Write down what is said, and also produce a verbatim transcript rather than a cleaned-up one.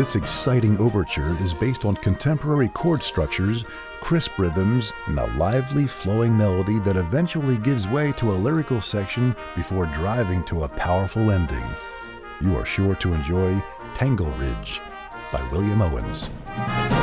This exciting overture is based on contemporary chord structures, crisp rhythms, and a lively flowing melody that eventually gives way to a lyrical section before driving to a powerful ending. You are sure to enjoy Tangle Ridge by William Owens.